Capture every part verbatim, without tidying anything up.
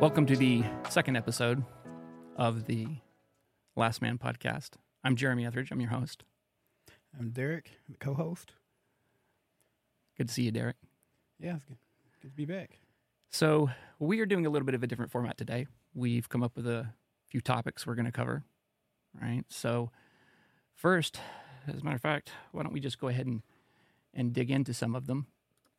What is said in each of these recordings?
Welcome to the second episode of the Last Man podcast. I'm Jeremy Etheridge. I'm your host. I'm Derek, the co-host. Good to see you, Derek. Yeah, it's good. Good to be back. So we are doing a little bit of a different format today. We've come up with a few topics we're going to cover, right? So first, as a matter of fact, why don't we just go ahead and, and dig into some of them?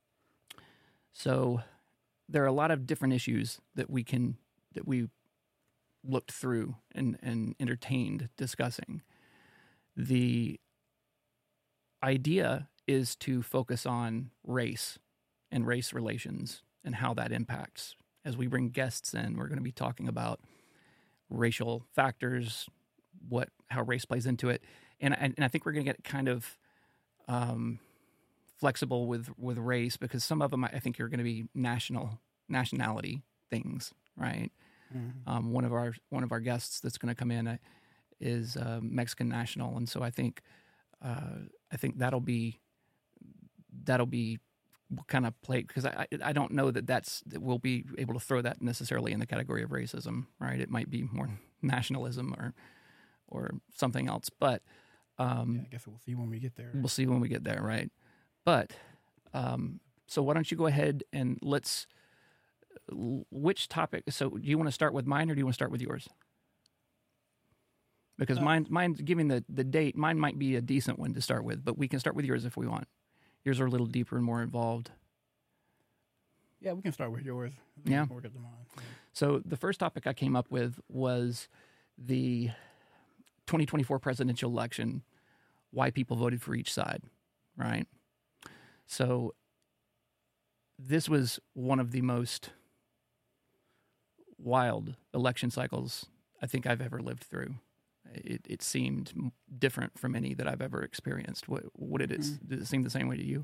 So there are a lot of different issues that we can that we looked through and, and entertained discussing. The idea is to focus on race and race relations and how that impacts. As we bring guests in, we're going to be talking about racial factors, what how race plays into it, and and, and I think we're going to get kind of um, flexible with with race because some of them I think are going to be national nationality things, right? Mm-hmm. Um, one of our one of our guests that's going to come in uh, is uh, Mexican national, and so I think uh, I think that'll be that'll be kind of play because I I don't know that that's that we'll be able to throw that necessarily in the category of racism, right? It might be more nationalism or or something else, but um, yeah, I guess we'll see when we get there. We'll see when we get there, right? But um, so why don't you go ahead and let's. Which topic? So, do you want to start with mine or do you want to start with yours? Because uh, mine, mine's giving the, the date. Mine might be a decent one to start with, but we can start with yours if we want. Yours are a little deeper and more involved. Yeah, we can start with yours. Yeah. Work up to mine. Yeah. So, the first topic I came up with was the twenty twenty-four presidential election. Why people voted for each side, right? So, this was one of the most wild election cycles I think I've ever lived through. It, it seemed different from any that I've ever experienced. What, what did it, mm. did it seem the same way to you?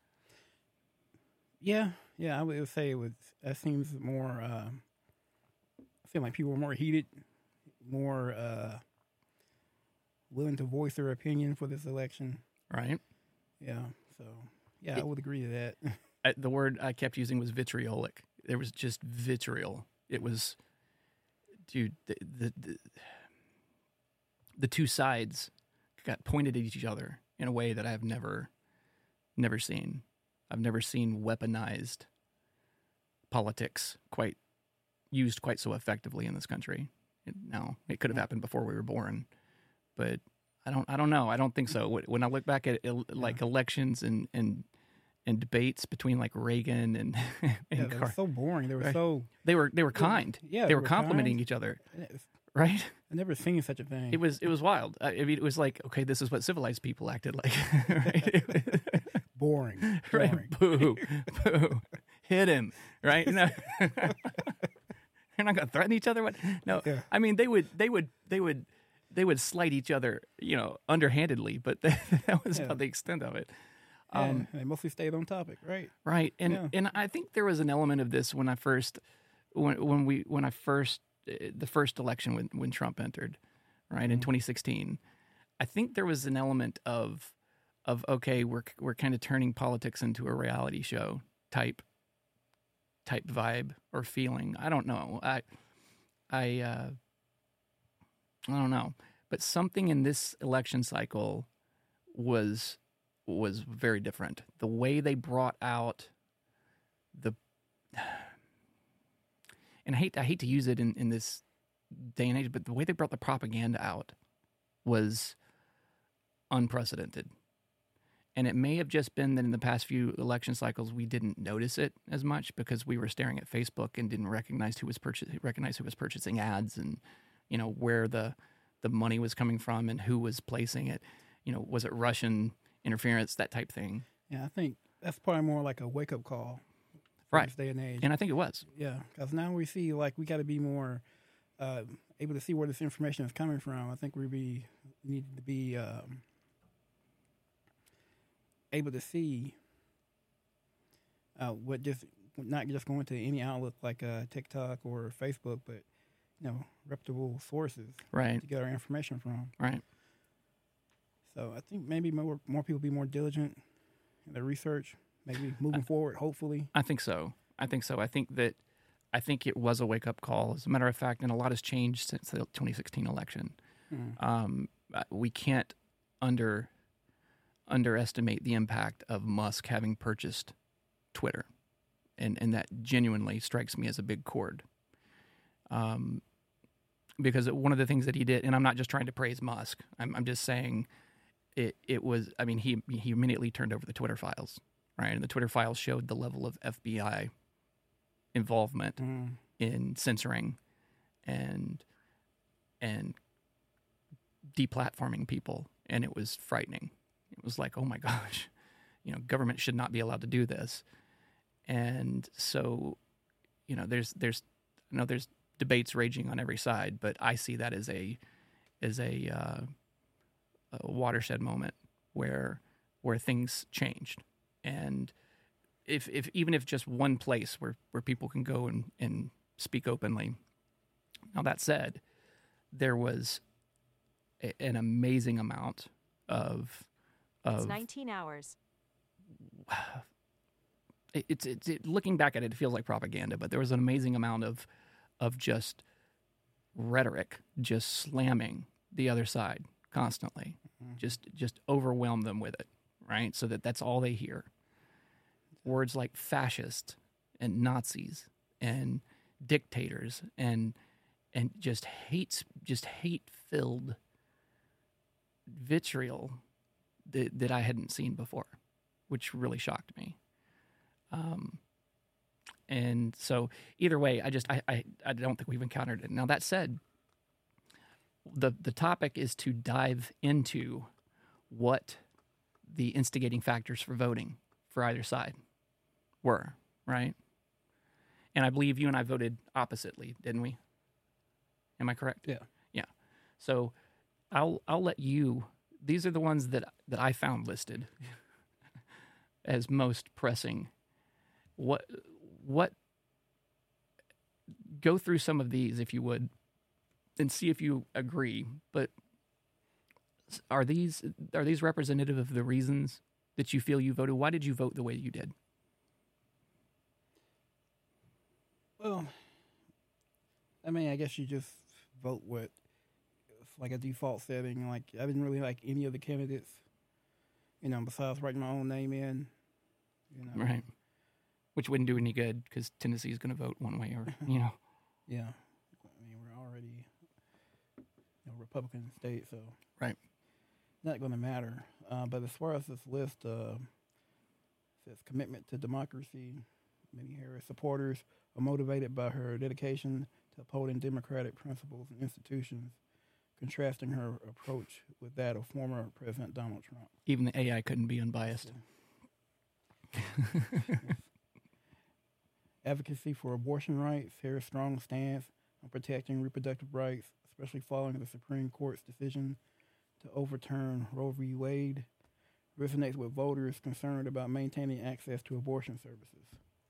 Yeah, yeah, I would say it was. That seems more. Uh, I feel like people were more heated, more uh, willing to voice their opinion for this election. Right. Yeah. So yeah, it, I would agree to that. I, the word I kept using was vitriolic. There was just vitriol. It was, dude, the, the the the two sides got pointed at each other in a way that I've never, never seen. I've never seen weaponized politics quite used quite so effectively in this country. It, no, it could have happened before we were born, but I don't. I don't know. I don't think so. When I look back at like elections and and. and debates between like Reagan and, and yeah, they Car- were so boring. They were right? so they were they were kind. Yeah, they, they were, were complimenting kind. each other, Was, right? I never seen such a thing. It was it was wild. I mean, it was like, okay, this is what civilized people acted like. Right? Boring, right? Boring. Boo, boo, hit him, right? No, they're not gonna threaten each other. What? No, yeah. I mean they would they would they would they would slight each other, you know, underhandedly, but that was yeah. about the extent of it. Um, yeah, they mostly stayed on topic, right? Right, and yeah. and I think there was an element of this when I first, when when we when I first the first election when when Trump entered, right mm-hmm. in twenty sixteen, I think there was an element of of okay, we're we're kind of turning politics into a reality show type type vibe or feeling. I don't know. I I uh, I don't know, but something in this election cycle was. was very different. The way they brought out the, and I hate I hate to use it in, in this day and age, but the way they brought the propaganda out was unprecedented. And it may have just been that in the past few election cycles we didn't notice it as much because we were staring at Facebook and didn't recognize who was purchasing recognize who was purchasing ads and you know where the the money was coming from and who was placing it. You know, was it Russian interference, that type thing. Yeah, I think that's probably more like a wake-up call for right. this day and age. And I think it was. Yeah, because now we see, like, we got to be more uh, able to see where this information is coming from. I think we be need to be um, able to see uh, what just, not just going to any outlet like uh, TikTok or Facebook, but, you know, reputable sources right. to get our information from. Right. So I think maybe more more people be more diligent in their research, maybe moving I, forward, hopefully. I think so. I think so. I think that I think it was a wake-up call. As a matter of fact, and a lot has changed since the twenty sixteen election. Mm. Um, we can't under underestimate the impact of Musk having purchased Twitter, and and that genuinely strikes me as a big chord. Um, because one of the things that he did, and I'm not just trying to praise Musk, I'm, I'm just saying it. It was, I mean, he he immediately turned over the Twitter files, right? And the Twitter files showed the level of F B I involvement Mm. in censoring and and deplatforming people, and it was frightening. It was like, oh my gosh, you know, government should not be allowed to do this. And so, you know, there's there's I know there's debates raging on every side, but I see that as a as a, uh, a watershed moment where where things changed. And if if even if just one place where, where people can go and, and speak openly. Now that said, there was a, an amazing amount of of It's nineteen hours. It, it's it's it, looking back at it, it feels like propaganda, but there was an amazing amount of of just rhetoric, just slamming the other side constantly, Mm-hmm. just just overwhelm them with it, right? So that that's all they hear. Words like fascist and Nazis and dictators and and just hates just hate filled vitriol that, that I hadn't seen before, which really shocked me. Um, and so either way, I just I, I, I don't think we've encountered it. Now that said, the the topic is to dive into what the instigating factors for voting for either side were, right? And I believe you and I voted oppositely, didn't we? Am I correct? Yeah. Yeah. So I'll I'll let you. These are the ones that that I found listed as most pressing. What what go through some of these if you would and see if you agree, but are these are these representative of the reasons that you feel you voted? Why did you vote the way you did? Well, I mean, I guess you just vote what it's like a default setting. Like I didn't really like any of the candidates, you know, besides writing my own name in. You know. Right. Which wouldn't do any good because Tennessee's going to vote one way or, you know. Yeah. I mean, we're already you know, Republican state, so. Right. Not going to matter. Uh, but as far as this list, uh, says commitment to democracy. Many Harris supporters are motivated by her dedication to upholding democratic principles and institutions, contrasting her approach with that of former President Donald Trump. Even the A I couldn't be unbiased. Advocacy for abortion rights. Harris' strong stance on protecting reproductive rights, especially following the Supreme Court's decision to overturn Roe v. Wade, resonates with voters concerned about maintaining access to abortion services.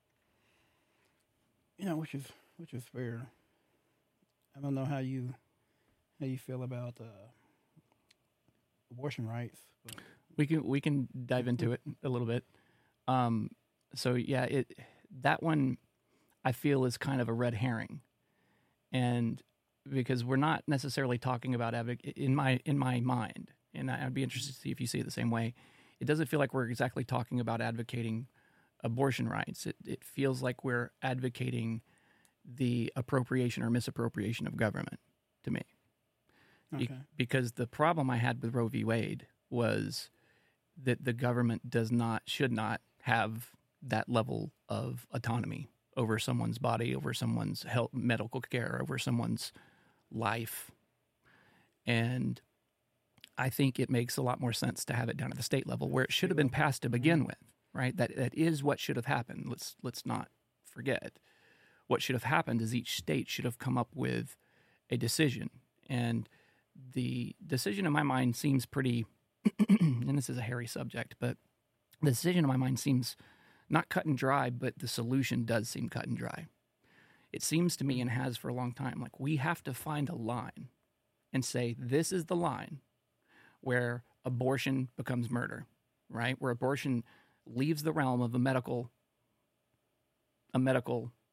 You know, which is which is fair. I don't know how you how you feel about uh, abortion rights. But. We can we can dive into it a little bit. Um, so yeah, it that one I feel is kind of a red herring, and because we're not necessarily talking about advoc- in my in my mind, and I'd be interested to see if you see it the same way. It doesn't feel like we're exactly talking about advocating abortion rights. It it feels like we're advocating the appropriation or misappropriation of government to me. Okay. Be- because the problem I had with Roe v. Wade was that the government does not, should not have that level of autonomy over someone's body, over someone's health, medical care, over someone's life. And I think it makes a lot more sense to have it down at the state level where it should have been passed to begin with, right? That that is what should have happened. Let's let's not forget. What should have happened is each state should have come up with a decision. And the decision in my mind seems pretty, and this is a hairy subject, but the decision in my mind seems not cut and dry, but the solution does seem cut and dry. It seems to me, and has for a long time, like we have to find a line and say, this is the line where abortion becomes murder, right? Where abortion leaves the realm of a medical, a medical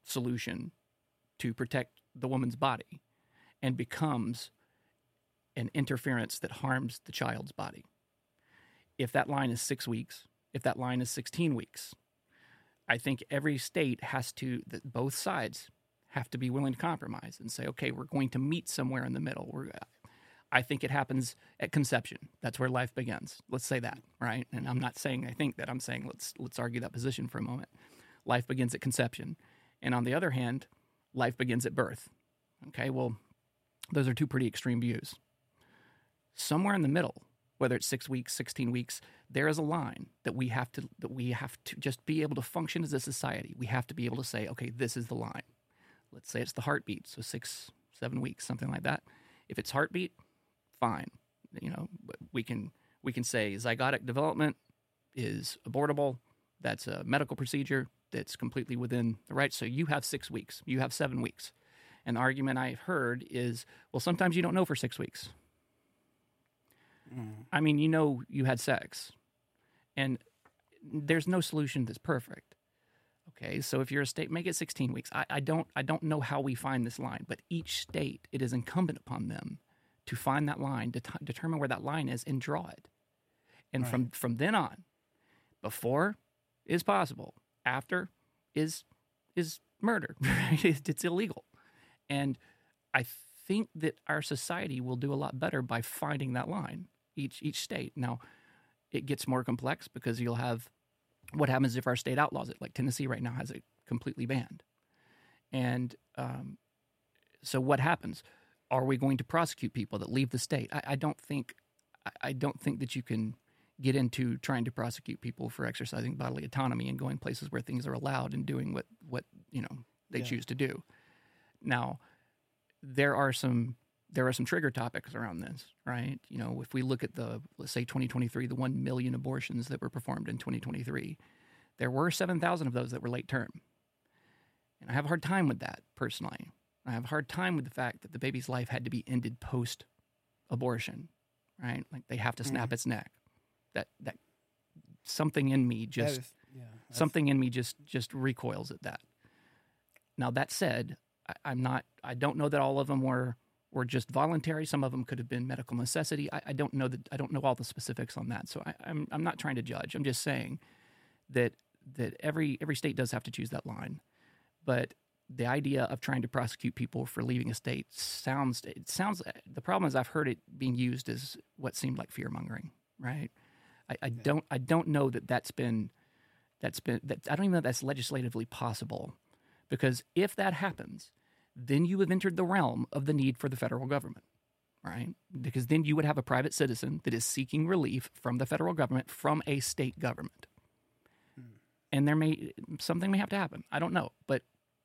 solution to protect the woman's body and becomes an interference that harms the child's body. If that line is six weeks, if that line is sixteen weeks, I think every state has to, that both sides have to be willing to compromise and say, okay, we're going to meet somewhere in the middle. We're, I think it happens at conception. That's where life begins. Let's say that, right? And I'm not saying I think that. I'm saying let's let's argue that position for a moment. Life begins at conception. And on the other hand, life begins at birth. Okay, well, those are two pretty extreme views. Somewhere in the middle, whether it's six weeks, sixteen weeks, there is a line that we have to that we have to just be able to function as a society. We have to be able to say, okay, this is the line. Let's say it's the heartbeat, so six, seven weeks, something like that. If it's heartbeat, fine. You know, we can we can say zygotic development is abortable. That's a medical procedure that's completely within the right. So you have six weeks. You have seven weeks. An argument I've heard is, well, sometimes you don't know for six weeks. Mm. I mean, you know you had sex. And there's no solution that's perfect. Okay, so if you're a state, make it sixteen weeks. I, I don't I don't know how we find this line, but each state, it is incumbent upon them to find that line, to t- determine where that line is, and draw it. And right. from, from then on, before is possible, after is is murder. It's illegal. And I think that our society will do a lot better by finding that line, each each state. Now, it gets more complex because you'll have, what happens if our state outlaws it? Like Tennessee right now has it completely banned. And um, so what happens? Are we going to prosecute people that leave the state? I, I don't think I don't think that you can get into trying to prosecute people for exercising bodily autonomy and going places where things are allowed and doing what, what you know they yeah. choose to do. Now, there are some there are some trigger topics around this, right? You know, if we look at the, let's say twenty twenty-three, the one million abortions that were performed in twenty twenty-three, there were seven thousand of those that were late term. And I have a hard time with that, personally. I have a hard time with the fact that the baby's life had to be ended post-abortion, right? Like they have to snap mm. its neck. That that something in me just that is, yeah, something in me just just recoils at that. Now that said, I, I'm not. I don't know that all of them were were just voluntary. Some of them could have been medical necessity. I, I don't know that. I don't know all the specifics on that. So I, I'm I'm not trying to judge. I'm just saying that that every every state does have to choose that line, but the idea of trying to prosecute people for leaving a state sounds it sounds. The problem is I've heard it being used as what seemed like fear mongering, right? I, I don't I don't know that that's been that's been that I don't even know that's legislatively possible, because if that happens, then you have entered the realm of the need for the federal government, right? Because then you would have a private citizen that is seeking relief from the federal government from a state government, hmm. and there may something may have to happen. I don't know, but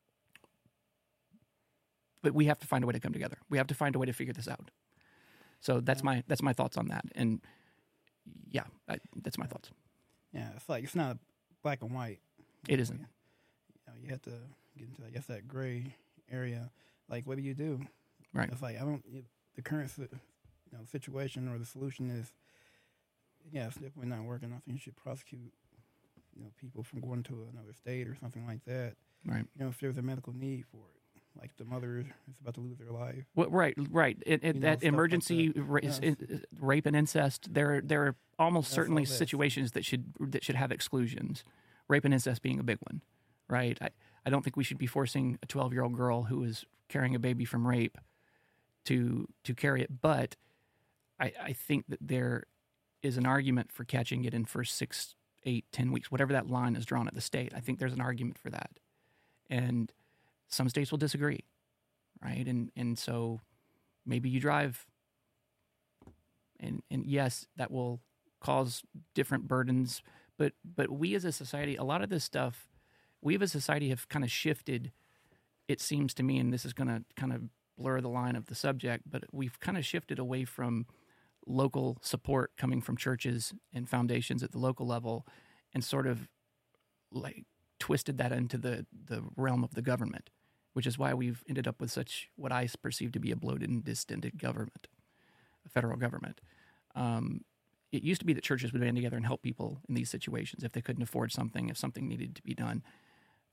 but we have to find a way to come together. We have to find a way to figure this out. So that's yeah. my that's my thoughts on that. And yeah, I, that's my thoughts. Yeah, it's like it's not black and white. It isn't. You know, you have to get into, I guess, that gray area. Like, what do you do? Right. It's like I don't. It, the current, you know, situation or the solution is, yeah, it's definitely not working. I think you should prosecute, you know, people from going to another state or something like that. Right. You know, if there's a medical need for it. Like the mother is about to lose their life. Well, right, right. It, it, that know, emergency like that. Ra- yes. rape and incest. There, there are almost That's certainly situations that should that should have exclusions. Rape and incest being a big one, right? I, I don't think we should be forcing a twelve-year-old girl who is carrying a baby from rape to to carry it. But I, I think that there is an argument for catching it in first six, eight, ten weeks, whatever that line is drawn at the state. I think there's an argument for that, and some states will disagree, right? And and so maybe you drive, and and yes, that will cause different burdens. But but we as a society, a lot of this stuff, we as a society have kind of shifted, it seems to me, and this is going to kind of blur the line of the subject, but we've kind of shifted away from local support coming from churches and foundations at the local level, and sort of like twisted that into the, the realm of the government, which is why we've ended up with such what I perceive to be a bloated and distended government, a federal government. Um, it used to be that churches would band together and help people in these situations if they couldn't afford something, if something needed to be done.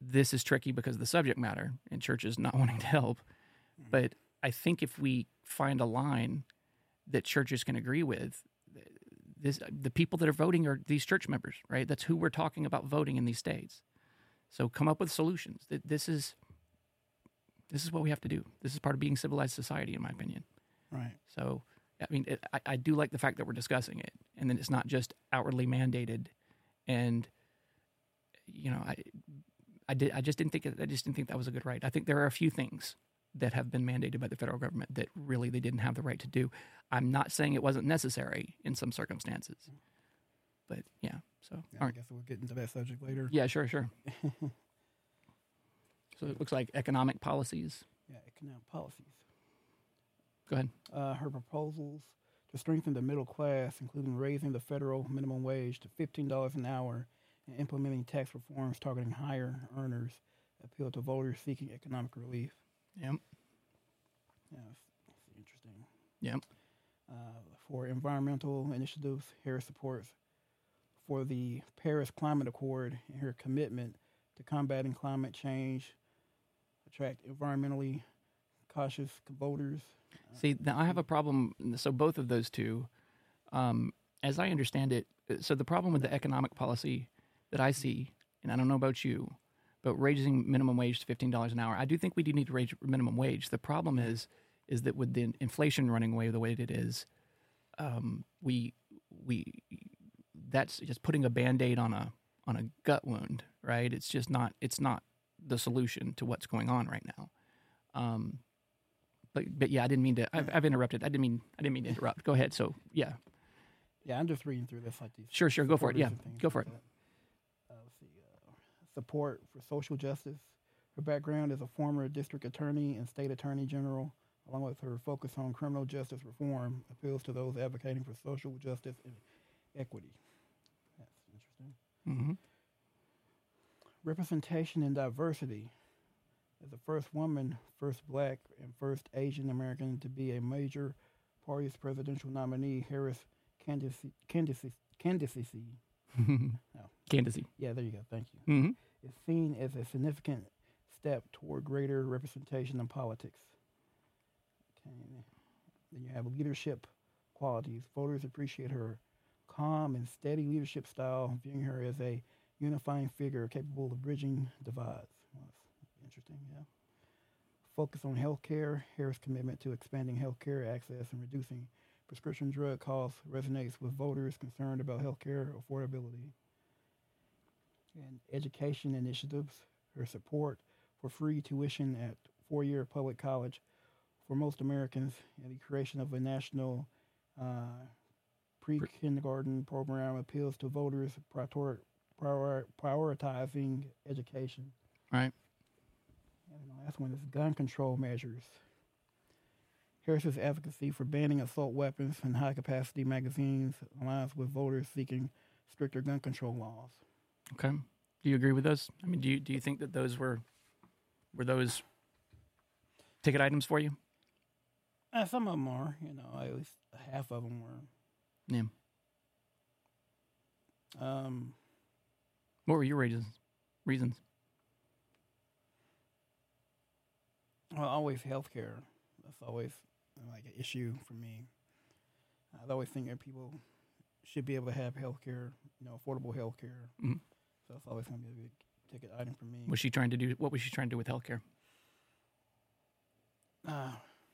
this is tricky because of the subject matter and churches not wanting to help. But I think if we find a line that churches can agree with, this, the people that are voting are these church members, right? That's who we're talking about voting in these states. So come up with solutions. This is this is what we have to do. This is part of being civilized society, in my opinion. Right. So, I mean, it, I, I do like the fact that we're discussing it, and then it's not just outwardly mandated. And you know, I I did I just didn't think I just didn't think that was a good right. I think there are a few things that have been mandated by the federal government that really they didn't have the right to do. I'm not saying it wasn't necessary in some circumstances, but yeah. So yeah, I guess we'll get into that subject later. Yeah, sure, sure. So it looks like economic policies. Yeah, economic policies. Go ahead. Uh, her proposals to strengthen the middle class, including raising the federal minimum wage to fifteen dollars an hour and implementing tax reforms targeting higher earners, appeal to voters seeking economic relief. Yep. Yeah, that's, that's interesting. Yep. Uh, for environmental initiatives, Harris supports for the Paris Climate Accord and her commitment to combating climate change, attract environmentally cautious voters. See, now I have a problem. So both of those two, um, as I understand it, so the problem with the economic policy that I see, and I don't know about you, but raising minimum wage to fifteen dollars an hour, I do think we do need to raise minimum wage. The problem is, is that with the inflation running away the way that it is, um, we we that's just putting a Band-Aid on a on a gut wound, right? It's just not it's not the solution to what's going on right now. Um, but but yeah, I didn't mean to. I've, I've interrupted. I didn't mean I didn't mean to interrupt. Go ahead. So yeah, yeah, I'm just reading through this like these. Sure, sure. Go for it. Yeah, go for it. Uh, let's see. Uh, support for social justice. Her background as a former district attorney and state attorney general, along with her focus on criminal justice reform, appeals to those advocating for social justice and equity. That's interesting. Mm-hmm. Representation and diversity. As the first woman, first black, and first Asian American to be a major party's presidential nominee, Harris candidacy, candidacy, candidacy. no. Candidacy. Yeah, there you go. Thank you. Mm-hmm. Is seen as a significant step toward greater representation in politics. Okay. Then you have leadership qualities. Voters appreciate her calm and steady leadership style, viewing her as a unifying figure capable of bridging divides. Well, that's interesting, yeah. Focus on health care. Harris' commitment to expanding health care access and reducing prescription drug costs resonates with voters concerned about health care affordability. And education initiatives. Her support for free tuition at four-year public college for most Americans and the creation of a national uh, pre-kindergarten program appeals to voters prior, prior, prioritizing education. Right. And the last one is gun control measures. Harris's advocacy for banning assault weapons and high-capacity magazines aligns with voters seeking stricter gun control laws. Okay. Do you agree with those? I mean, do you do you think that those were were those ticket items for you? Uh, some of them are, you know, at least half of them were. Yeah. Um, what were your reasons? Reasons? Well, always healthcare. That's always like an issue for me. I always think that people should be able to have healthcare, you know, affordable healthcare. Mm-hmm. So that's always going to be a big ticket item for me. Was she trying to do? What was she trying to do with healthcare? Uh,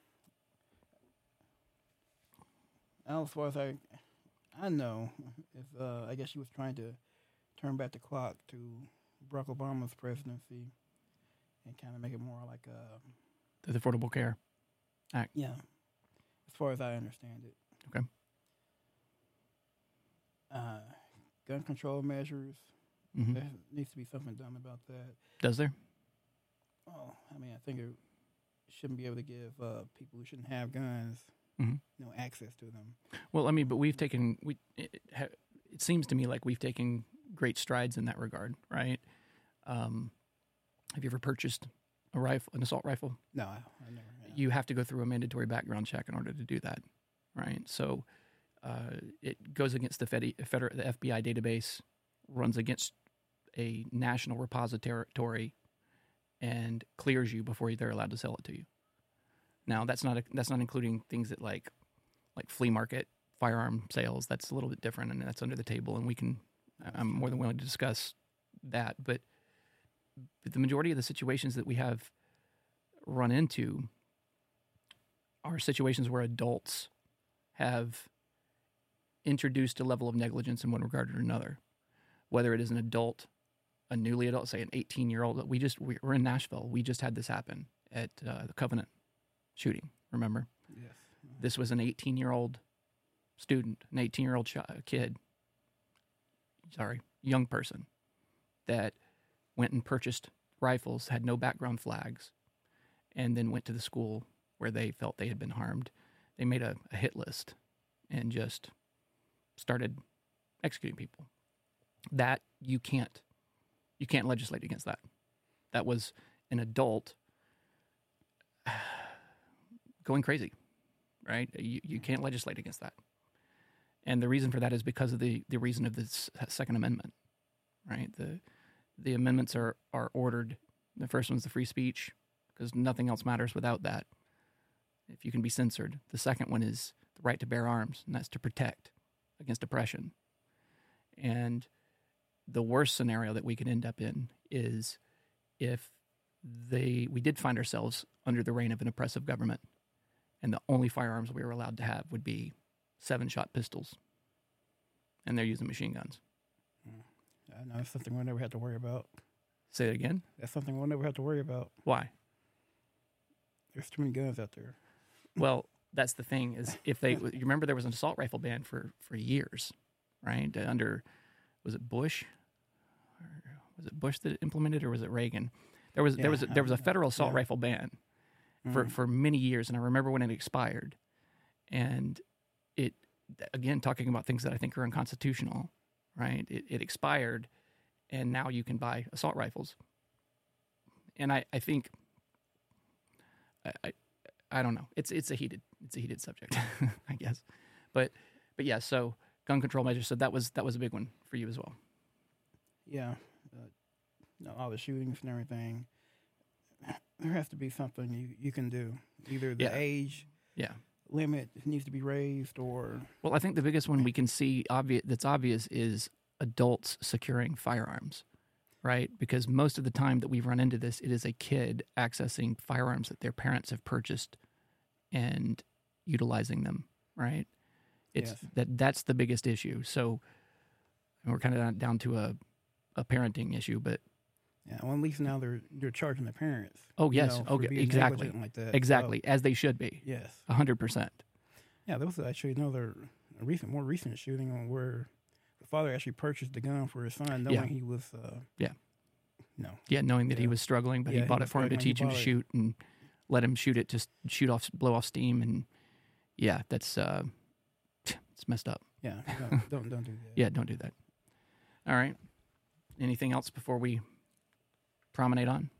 as far as I, I know, if uh, I guess she was trying to turn back the clock to Barack Obama's presidency and kind of make it more like a the Affordable Care Act. Yeah, as far as I understand it. Okay. Uh, gun control measures. Mm-hmm. There needs to be something done about that. Does there? Well, I mean, I think it shouldn't be able to give uh, people who shouldn't have guns, mm-hmm. you know, access to them. Well, I mean, but we've taken we. It, it seems to me like we've taken great strides in that regard, right? Um, have you ever purchased a rifle, an assault rifle? No, I, I never. Yeah. You have to go through a mandatory background check in order to do that, right? So uh, it goes against the Fed, Feder, the F B I database, runs against a national repository and clears you before they're allowed to sell it to you. Now, that's not a, that's not including things that like like flea market firearm sales. That's a little bit different, and that's under the table, and we can. I'm more than willing to discuss that, but, but the majority of the situations that we have run into are situations where adults have introduced a level of negligence in one regard or another, whether it is an adult, a newly adult, say an eighteen-year-old. We just we're in Nashville. We just had this happen at uh, the Covenant shooting. Remember? Yes. This was an eighteen-year-old student, an eighteen-year-old ch- kid. Sorry, young person that went and purchased rifles, had no background flags, and then went to the school where they felt they had been harmed. They made a, a hit list and just started executing people. That you can't, you can't legislate against that. That was an adult going crazy, right? You, you can't legislate against that. And the reason for that is because of the, the reason of the Second Amendment, right? The the amendments are, are ordered. The first one's the free speech, because nothing else matters without that, if you can be censored. The second one is the right to bear arms, and that's to protect against oppression. And the worst scenario that we could end up in is if they we did find ourselves under the reign of an oppressive government, and the only firearms we were allowed to have would be seven-shot pistols, and they're using machine guns. I know it's something we'll never have to worry about. Say it again? That's something we'll never have to worry about. Why? There's too many guns out there. Well, that's the thing, is if they, you remember there was an assault rifle ban for, for years, right? Under, was it Bush? Or was it Bush that implemented, or was it Reagan? There was, Yeah, there was, a, there was a I- federal assault yeah. rifle ban for, Mhm. for many years, and I remember when it expired. And it, again, talking about things that I think are unconstitutional, right? It, it expired, and now you can buy assault rifles. And I, I think, I, I, I don't know. It's it's a heated it's a heated subject, I guess. But but yeah. So gun control measures. So that was that was a big one for you as well. Yeah. Uh, you know, all the shootings and everything. There has to be something you, you can do. Either the Yeah. age Yeah. limit needs to be raised, or Well, I think the biggest one we can see obvious that's obvious is adults securing firearms, right? Because most of the time that we've run into this, it is a kid accessing firearms that their parents have purchased and utilizing them, right? It's Yes. that that's the biggest issue. So and we're kind of down to a, a parenting issue, but yeah. Well, at least now they're they're charging the parents. oh you yes, know, for okay, being exactly, negligent like that. exactly, So, as they should be, yes. a hundred percent. Yeah, there was actually another a recent, more recent shooting where the father actually purchased the gun for his son, knowing Yeah. he was. Uh, Yeah. No. Yeah, knowing that he Yeah. was struggling, but Yeah, he he bought it was for him to struggling, he teach him to bought it. shoot and let him shoot it, just shoot off, blow off steam, and yeah, that's uh, it's messed up. Yeah. Don't don't, don't do that. Yeah, don't do that. All right. Anything else before we promenade on?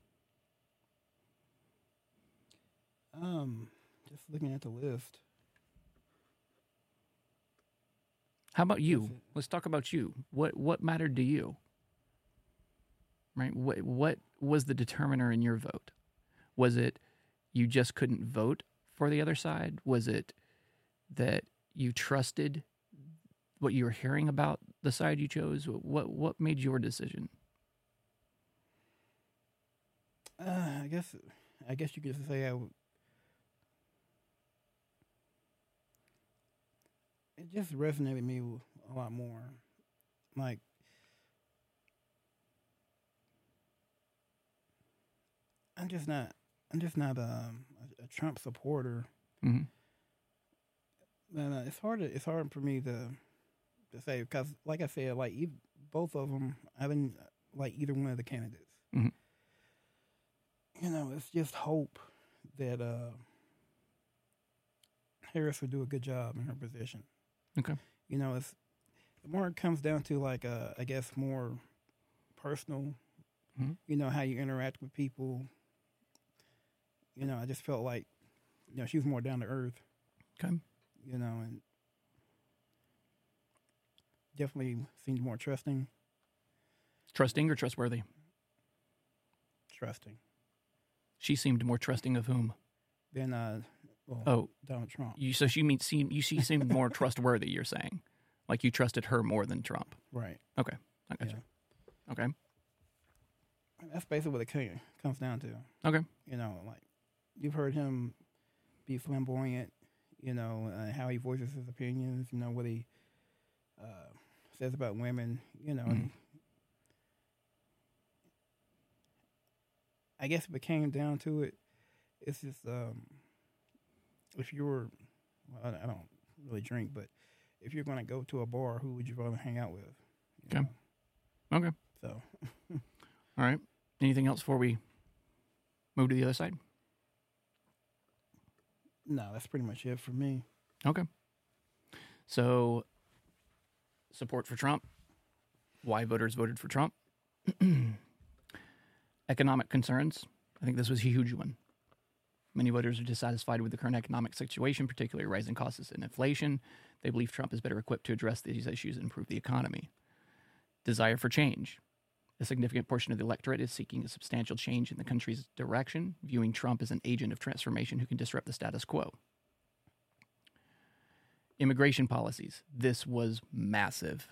Um, just looking at the list. How about you? That's it. Let's talk about you. What what mattered to you? Right? What what was the determiner in your vote? Was it you just couldn't vote for the other side? Was it that you trusted what you were hearing about the side you chose? What what made your decision? Uh, I guess I guess you could say I. w- It just resonated with me a lot more, like. I'm just not. I'm just not um, a, a Trump supporter. Mm-hmm. And, uh, it's hard. To, it's hard for me to to say because, like I said, like e- both of them, I didn't like either one of the candidates. Mhm. You know, it's just hope that uh, Harris would do a good job in her position. Okay. You know, it's the more it comes down to like uh, I guess more personal. Mhm. You know how you interact with people. You know, I just felt like, you know, she was more down to earth. Okay. You know, and definitely seemed more trusting. Trusting or trustworthy? Trusting. She seemed more trusting of whom? than uh, well, Oh, Donald Trump. you. So she mean seem you she seemed more trustworthy. You're saying, like you trusted her more than Trump. Right. Okay, I got Yeah. you. Okay, That's basically what it ca- comes down to. okay. You know, like you've heard him be flamboyant. You know, uh, how he voices his opinions. You know what he uh, says about women. You know, Mhm. and I guess if it came down to it, it's just um, if you were, well, I, I don't really drink, but if you're going to go to a bar, who would you rather hang out with? You Okay. know? Okay. So All right. Anything else before we move to the other side? no, that's pretty much it for me. Okay. So, support for Trump. Why voters voted for Trump. Economic concerns. I think this was a huge one. Many voters are dissatisfied with the current economic situation, particularly rising costs and inflation. They believe Trump is better equipped to address these issues and improve the economy. Desire for change. A significant portion of the electorate is seeking a substantial change in the country's direction, viewing Trump as an agent of transformation who can disrupt the status quo. Immigration policies. This was massive.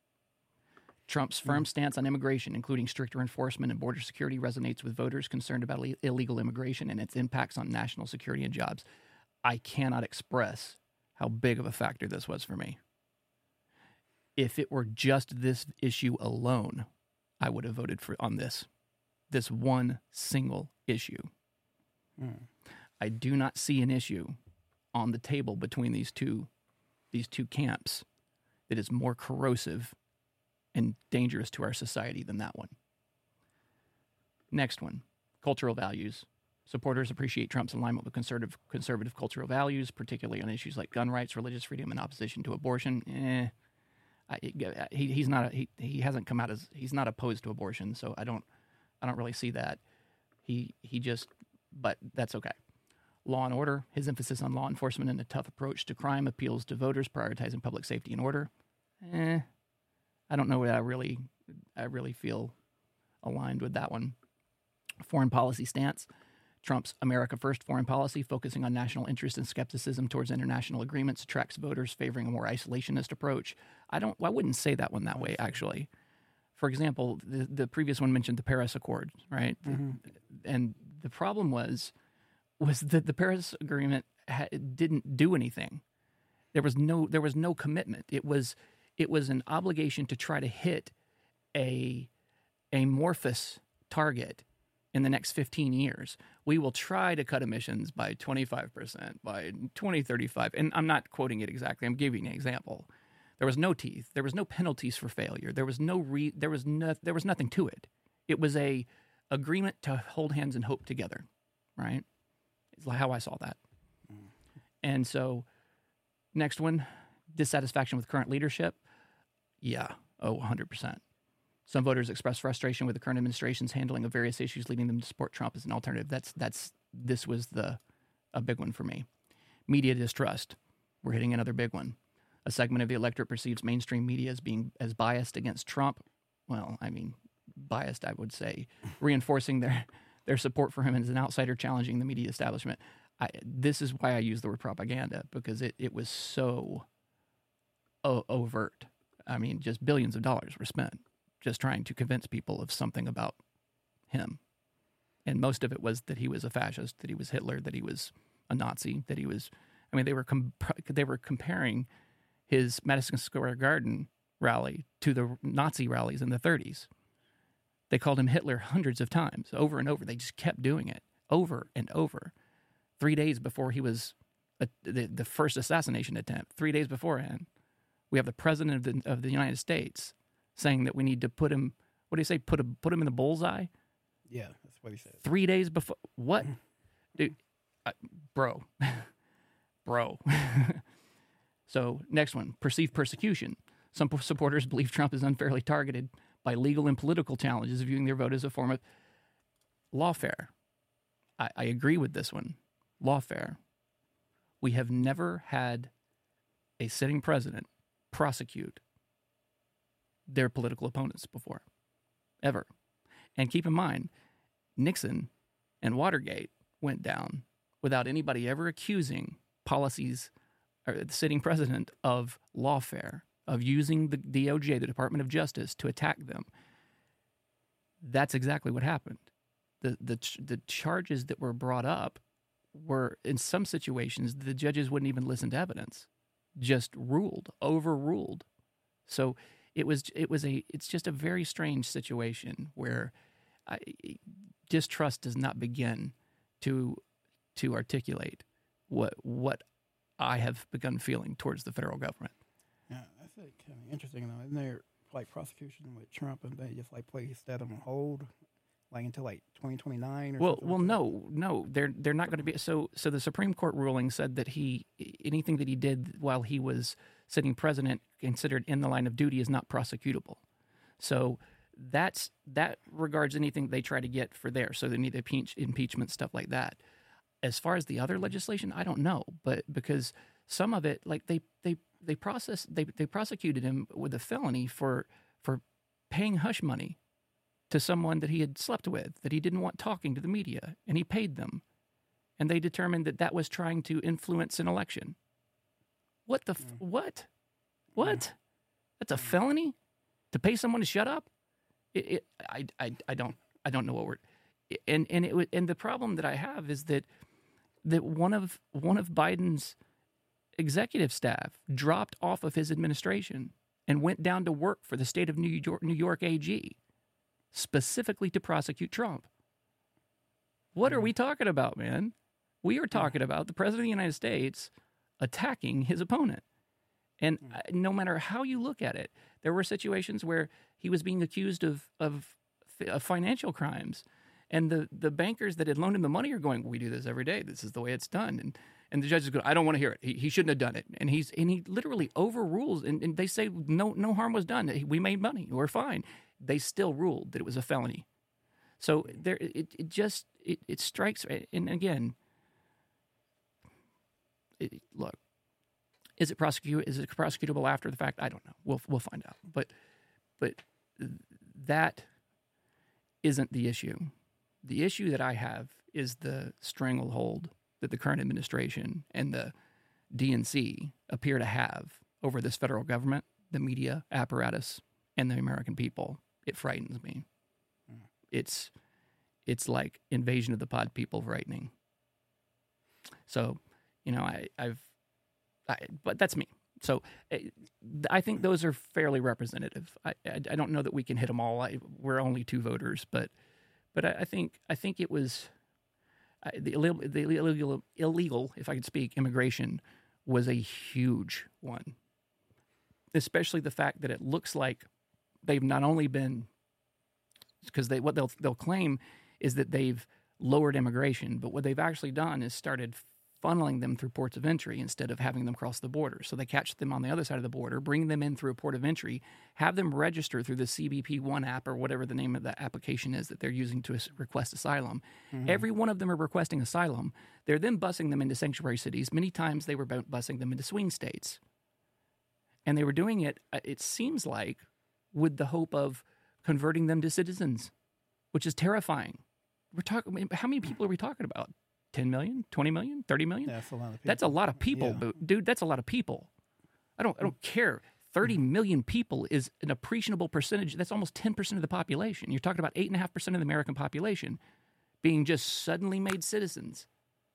Trump's firm stance on immigration, including stricter enforcement and border security, resonates with voters concerned about Ill- illegal immigration and its impacts on national security and jobs. I cannot express how big of a factor this was for me. If it were just this issue alone, I would have voted for on this, this one single issue. Mm. I do not see an issue on the table between these two, these two camps that is more corrosive and dangerous to our society than that one. Next one, cultural values. Supporters appreciate Trump's alignment with conservative conservative cultural values, particularly on issues like gun rights, religious freedom, and opposition to abortion. Eh, I, he, he's not. A, he he hasn't come out as he's not opposed to abortion, so I don't I don't really see that. He he just, but that's okay. Law and order. His emphasis on law enforcement and a tough approach to crime appeals to voters, prioritizing public safety and order. Eh, I don't know what I really I really feel aligned with that one. Foreign policy stance. Trump's America First foreign policy, focusing on national interest and skepticism towards international agreements, attracts voters favoring a more isolationist approach. I don't. I wouldn't say that one that way, actually. For example, the, the previous one mentioned the Paris Accord, right? Mm-hmm. And the problem was was that the Paris Agreement ha- didn't do anything. There was no there was no commitment. It was it was an obligation to try to hit a amorphous target in the next fifteen years. We will try to cut emissions by twenty-five percent by twenty thirty-five. And I'm not quoting it exactly. I'm giving an example. There was no teeth. There was no penalties for failure. There was no re, there was no, there was nothing to it. It was a agreement to hold hands and hope together, right? It's how I saw that. Mm. And so next one, dissatisfaction with current leadership. Yeah, oh, one hundred percent. Some voters expressed frustration with the current administration's handling of various issues, leading them to support Trump as an alternative. That's that's this was the a big one for me. Media distrust. We're hitting another big one. A segment of the electorate perceives mainstream media as being as biased against Trump. Well, I mean, biased, I would say, reinforcing their their support for him as an outsider, challenging the media establishment. I, this is why I use the word propaganda, because it, it was so o- overt. I mean, just billions of dollars were spent just trying to convince people of something about him. And most of it was that he was a fascist, that he was Hitler, that he was a Nazi, that he was, I mean, they were comp- they were comparing his Madison Square Garden rally to the Nazi rallies in the thirties. They called him Hitler hundreds of times, over and over. They just kept doing it over and over. Three days before he was a, the, the first assassination attempt, three days beforehand, we have the president of the, of the United States saying that we need to put him, what do you say, put, a, put him in the bullseye? Yeah, that's what he said. Three days before, what? Dude, uh, bro, bro. So next one, perceived persecution. Some supporters believe Trump is unfairly targeted by legal and political challenges, viewing their vote as a form of lawfare. I, I agree with this one. Lawfare. We have never had a sitting president prosecute their political opponents before, ever. And keep in mind, Nixon and Watergate went down without anybody ever accusing policies or the sitting president of lawfare, of using the D O J, the Department of Justice, to attack them. That's exactly what happened. The the the charges that were brought up were, in some situations, the judges wouldn't even listen to evidence, just ruled, overruled. So it was it was a it's just a very strange situation where I, distrust does not begin to to articulate what what I have begun feeling towards the federal government. Yeah, that's like kind of interesting though. Isn't there like prosecution with Trump and they just like place that on hold, like until like twenty twenty-nine or well, something? well, like no, no, they're they're not going to be. So, so the Supreme Court ruling said that he anything that he did while he was sitting president, considered in the line of duty, is not prosecutable. So that's that regards anything they try to get for there. So they need impeach, impeachment, stuff like that. As far as the other legislation, I don't know, but because some of it, like they they they process they they prosecuted him with a felony for for paying hush money to someone that he had slept with, that he didn't want talking to the media, and he paid them. And they determined that that was trying to influence an election. What the, f- Mm. what? What? That's a felony? To pay someone to shut up? It, it, I, I, I don't, I don't know what we're, and, and it, wa- and the problem that I have is that, that one of, one of Biden's executive staff dropped off of his administration and went down to work for the state of New York, New York A G, specifically to prosecute Trump. What are we talking about, man? We are talking about the president of the United States attacking his opponent. And uh, no matter how you look at it, there were situations where he was being accused of, of, of financial crimes. And the, the bankers that had loaned him the money are going, we do this every day. This is the way it's done. And and the judges go, I don't want to hear it. He, he shouldn't have done it. And he's and he literally overrules. And, and they say no no harm was done. We made money. We're fine. They still ruled that it was a felony. So there, it, it just it, it strikes. And again, it, look, is it prosecute? Is it prosecutable after the fact? I don't know. We'll we'll find out. But but that isn't the issue. The issue that I have is the stranglehold that the current administration and the D N C appear to have over this federal government, the media apparatus, and the American people. It frightens me. Mm. It's it's like Invasion of the Pod People frightening. So, you know, I, I've, I, but that's me. So I think those are fairly representative. I, I, I don't know that we can hit them all. I, we're only two voters, but but I, I think I think it was uh, the illegal, the illegal illegal, if I could speak, immigration was a huge one. Especially the fact that it looks like they've not only been, because they what they'll they'll claim is that they've lowered immigration, but what they've actually done is started funneling them through ports of entry instead of having them cross the border. So they catch them on the other side of the border, bring them in through a port of entry, have them register through the C B P one app or whatever the name of the application is that they're using to request asylum. Mm-hmm. Every one of them are requesting asylum. They're then busing them into sanctuary cities. Many times they were busing them into swing states. And they were doing it, it seems like, with the hope of converting them to citizens, which is terrifying. We're talking. How many people are we talking about? ten million, twenty million, thirty million? That's a lot of people. That's a lot of people, yeah. dude. That's a lot of people. I don't I don't care. thirty million people is an appreciable percentage. That's almost ten percent of the population. You're talking about eight point five percent of the American population being just suddenly made citizens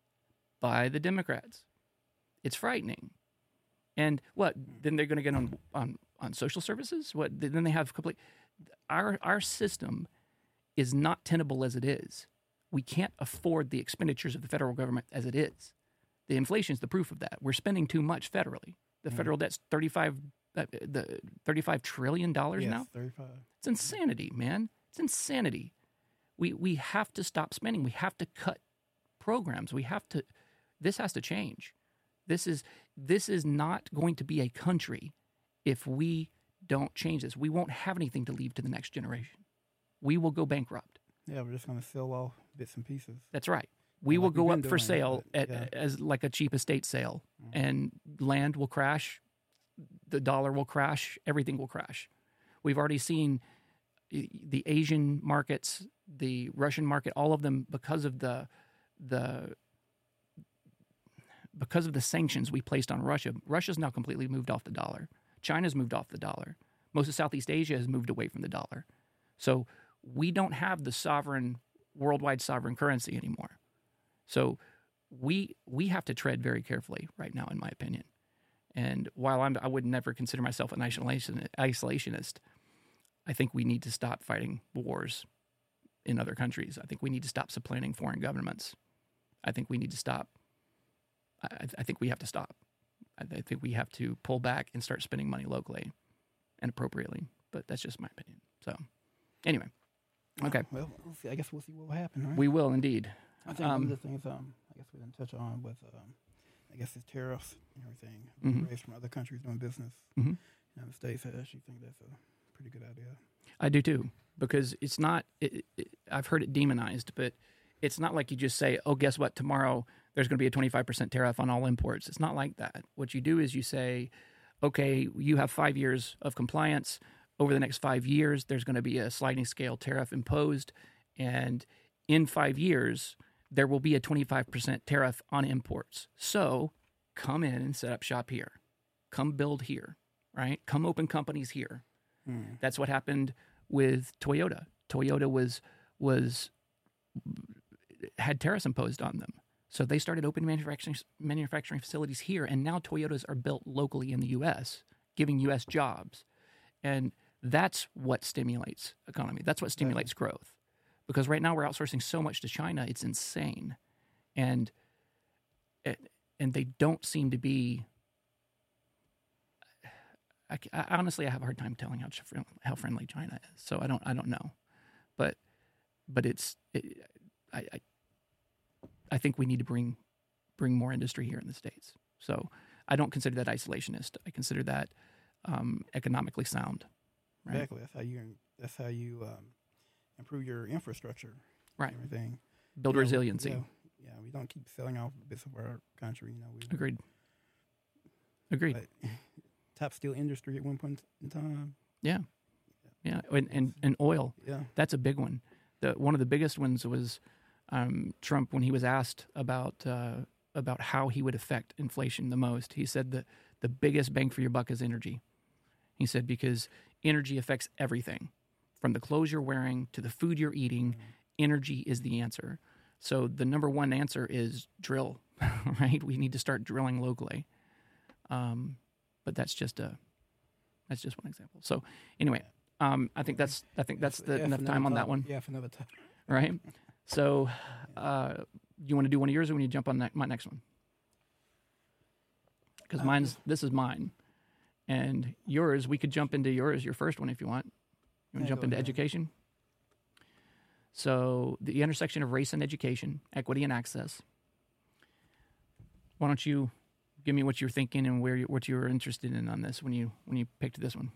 by the Democrats. It's frightening. And what? Then they're going to get on, on, on social services? What? Then they have complete... Our, our system is not tenable as it is. We can't afford the expenditures of the federal government as it is. The inflation is the proof of that. We're spending too much federally. The mm. federal debt's thirty-five, uh, the thirty-five trillion dollars yes, now. thirty-five. It's insanity, man. It's insanity. We we have to stop spending. We have to cut programs. We have to. This has to change. This is this is not going to be a country if we don't change this. We won't have anything to leave to the next generation. We will go bankrupt. Yeah, we're just going to sell off bits and pieces. That's right. We like will go up for doing, sale but, at, yeah. as like a cheap estate sale, mm-hmm. and land will crash, the dollar will crash, everything will crash. We've already seen the Asian markets the Russian market, all of them, because of the the because of the sanctions we placed on Russia, Russia's now completely moved off the dollar. China's moved off the dollar. Most of Southeast Asia has moved away from the dollar. So we don't have the sovereign, worldwide sovereign currency anymore. So we we have to tread very carefully right now, in my opinion. And while I'm, I would never consider myself an isolation, isolationist, I think we need to stop fighting wars in other countries. I think we need to stop supplanting foreign governments. I think we need to stop. I, I think we have to stop. I, I think we have to pull back and start spending money locally and appropriately. But that's just my opinion. So anyway, okay. Well, we'll see. I guess we'll see what will happen, right? We will indeed. I think Um, one of the things um, I guess we didn't touch on was, um, I guess, is tariffs and everything Mhm. raised from other countries doing business. Mhm. in the United States. I actually think that's a pretty good idea. I do too, because it's not, it, it, I've heard it demonized, but it's not like you just say, oh, guess what, tomorrow there's going to be a twenty-five percent tariff on all imports. It's not like that. What you do is you say, okay, you have five years of compliance. Over the next five years, there's going to be a sliding scale tariff imposed. And in five years, there will be a twenty-five percent tariff on imports. So come in and set up shop here. Come build here, right? Come open companies here. Hmm. That's what happened with Toyota. Toyota was was had tariffs imposed on them. So they started opening manufacturing manufacturing facilities here, and now Toyotas are built locally in the U S, giving U S jobs. And that's what stimulates economy. That's what stimulates growth. Because right now we're outsourcing so much to China, it's insane. And and they don't seem to be I, I honestly I have a hard time telling how how friendly China is. So I don't I don't know. But but it's it, I, I I think we need to bring bring more industry here in the States. So I don't consider that isolationist. I consider that um, economically sound. Right? Exactly. That's how you. That's how you um, improve your infrastructure. Right. And everything. Build You know, resiliency. Yeah, yeah. We don't keep selling off bits of our country. You know. We, Agreed. Agreed. But top steel industry at one point in time. Yeah. Yeah. And, and and oil. Yeah. That's a big one. The one of the biggest ones was um, Trump when he was asked about uh, about how he would affect inflation the most. He said that the biggest bang for your buck is energy. He said because energy affects everything, from the clothes you're wearing to the food you're eating. Mm-hmm. Energy is the answer. So the number one answer is drill, right? We need to start drilling locally. Um, but that's just a that's just one example. So anyway, um, I think that's I think that's the, yeah, enough time on that one. Yeah, for another time. Right. So, uh, you want to do one of yours, or we need to jump on ne- my next one? Because Uh, mine's this is mine, and yours. We could jump into yours, your first one, if you want. You want to Yeah, jump go into ahead. education? So, the intersection of race and education, equity and access. Why don't you give me what you're thinking and where you, what you were interested in on this when you when you picked this one?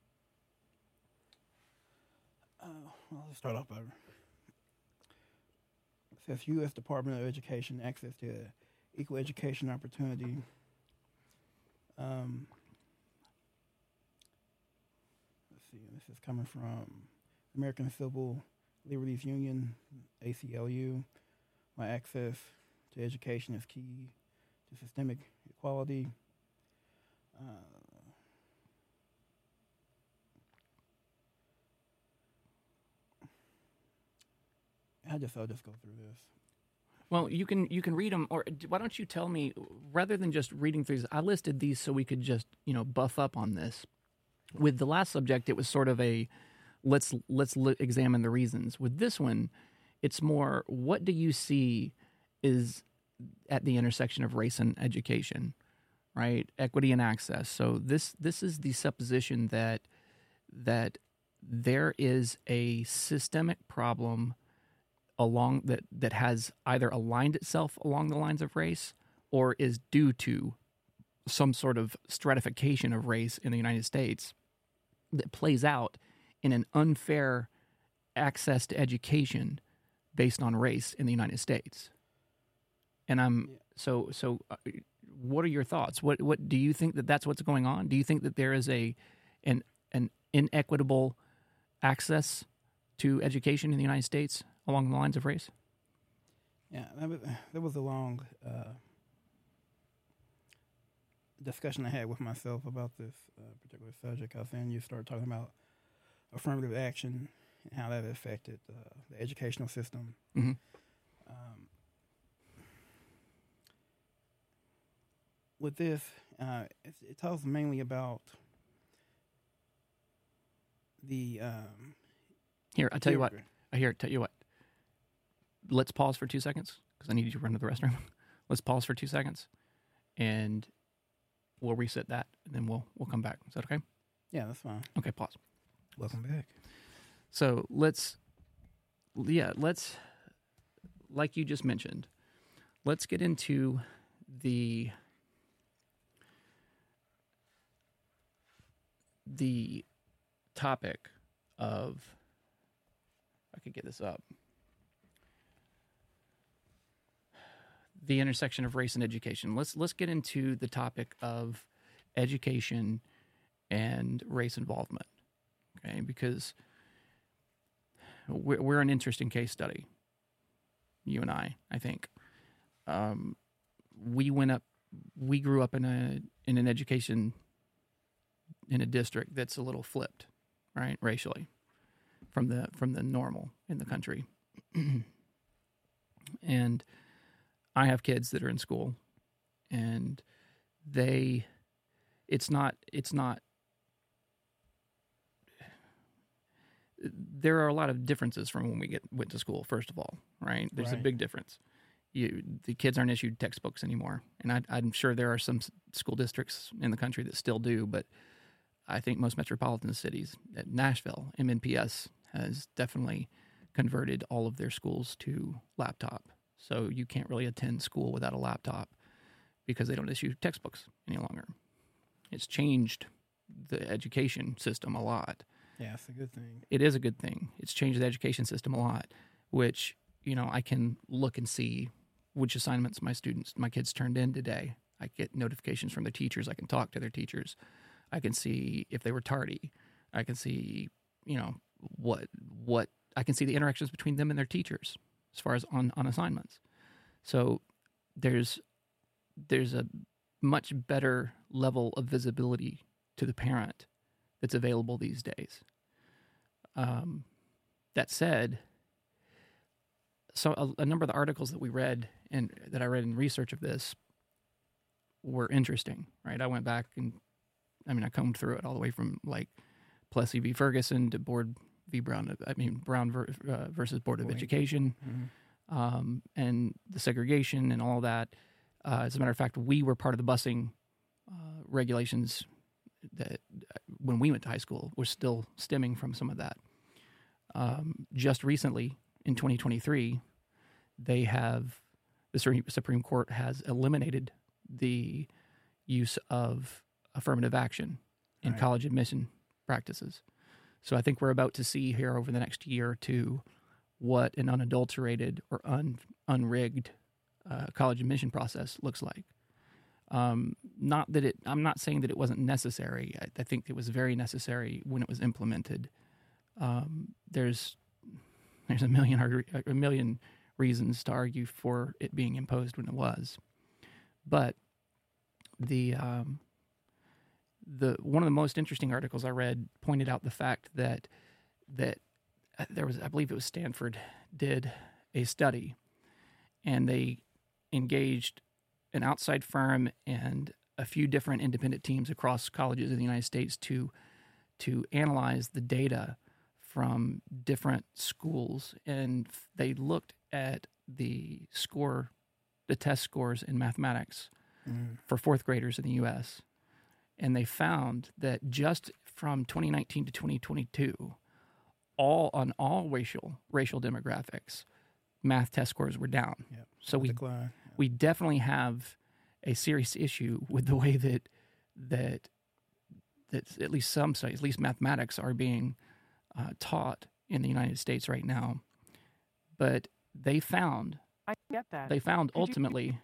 Uh, well, let's start off by. It says U S Department of Education access to equal education opportunity. Um, let's see. This is coming from American Civil Liberties Union, A C L U. My access to education is key to systemic equality. Uh, I just I'll just go through this. Well, you can you can read them, or d- why don't you tell me rather than just reading through these? I listed these so we could just you know buff up on this. With the last subject, it was sort of a let's let's li- examine the reasons. With this one, it's more what do you see is at the intersection of race and education, right? Equity and access. So this this is the supposition that that there is a systemic problem along that that has either aligned itself along the lines of race or is due to some sort of stratification of race in the United States that plays out in an unfair access to education based on race in the United States. And I'm Yeah. so so uh, what are your thoughts? What what do you think that that's what's going on? Do you think that there is a an an inequitable access to education in the United States along the lines of race? Yeah, that was, that was a long uh, discussion I had with myself about this uh, particular subject. I was saying you started talking about affirmative action and how that affected uh, the educational system. Mm-hmm. Um, with this, uh, it, it talks mainly about the um, Here, I'll tell you what. I hear. Tell you what. Let's pause for two seconds because I need you to run to the restroom. Let's pause for two seconds, and we'll reset that, and then we'll we'll come back. Is that okay? Yeah, that's fine. Okay, pause. Welcome back. So let's, yeah, let's, like you just mentioned, let's get into the the topic of. I could get this up. The intersection of race and education. Let's let's get into the topic of education and race involvement, okay? Because we're, we're an interesting case study, you and I, I think. Um, we went up, we grew up in a in an education in a district that's a little flipped, right, racially, from the from the normal in the country, and I have kids that are in school, and they, it's not, it's not, there are a lot of differences from when we get went to school, first of all, right? There's Right. a big difference. You, the kids aren't issued textbooks anymore, and I, I'm sure there are some school districts in the country that still do, but I think most metropolitan cities, at Nashville, M N P S has definitely converted all of their schools to laptop. So you can't really attend school without a laptop because they don't issue textbooks any longer. It's changed the education system a lot. Yeah, it's a good thing. It is a good thing. It's changed the education system a lot, which, you know, I can look and see which assignments my students, my kids turned in today. I get notifications from their teachers. I can talk to their teachers. I can see if they were tardy. I can see, you know, what, what, I can see the interactions between them and their teachers as far as on, on assignments. So there's there's a much better level of visibility to the parent that's available these days. Um, that said, so a, a number of the articles that we read and that I read in research of this were interesting, right? I went back and, I mean, I combed through it all the way from like Plessy v. Ferguson to Board v. Brown, I mean, Brown ver, uh, versus Board of Boy. Education, Mm-hmm. um, and the segregation and all that. Uh, as a matter of fact, we were part of the busing uh, regulations that uh, when we went to high school were still stemming from some of that. Um, just recently, in twenty twenty-three, they have, the Supreme Court has eliminated the use of affirmative action in Right. college admission practices. So I think we're about to see here over the next year or two what an unadulterated or un, unrigged uh, college admission process looks like. Um, not that it, I'm not saying that it wasn't necessary. I, I think it was very necessary when it was implemented. Um, there's there's a million argu- a million reasons to argue for it being imposed when it was, but the um, the one of the most interesting articles I read pointed out the fact that that there was, I believe it was Stanford, did a study, and they engaged an outside firm and a few different independent teams across colleges in the United States to to analyze the data from different schools, and they looked at the score, the test scores in mathematics Mm-hmm. for fourth graders in the U S, and they found that just from twenty nineteen to twenty twenty-two, all on all racial racial demographics, math test scores were down. Yep. So we Decline. we definitely have a serious issue with the way that that that at least some studies, at least mathematics, are being uh, taught in the United States right now. But they found I get that. they found Could you- ultimately